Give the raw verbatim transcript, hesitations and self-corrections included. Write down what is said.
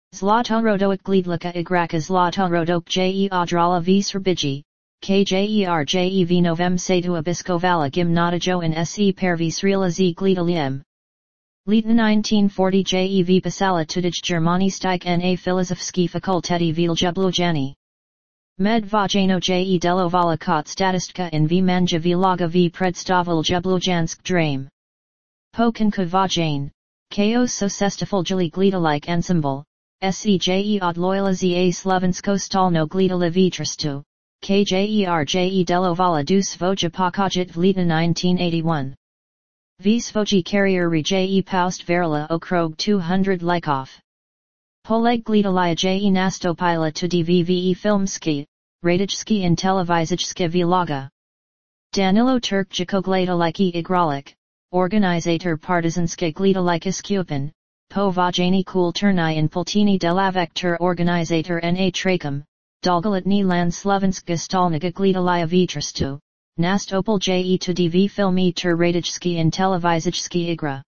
Zlatorodok glidlika igraka zlatorodok je odrala v srbiji, kjerjev novem satu abiskovala gimnatajo in se pervi srila z glidaliem. Leta nineteen forty jev pisala tudij Germani stik na filozofski fakulteti Vljubljani. Med vajano je delovala kot statistka in v manja vilaga v predstavil Ljubljansk drame. Pokanka vajane, ko so sestafulgili glidalike ensemble, seje od loyala za slovensko stalno glidala vitrastu, kjerje delovala du svoja pokajit v leta nineteen eighty-one. V svoji karieri je poust verila okrog two hundred likov. Poleg glidalija je nastopila tudi v filmski, radijski in televizijski vloga. Danilo Turkjico gledaliki igralik, organizator partizanske gledalike skupin, po vajani kulturni in poltini delavektor organizator na trakum, dolgoletni land slovenska stalniga gledalija vitrastu. Nastopil je tudi v filmi ter radijski in televizijski igra.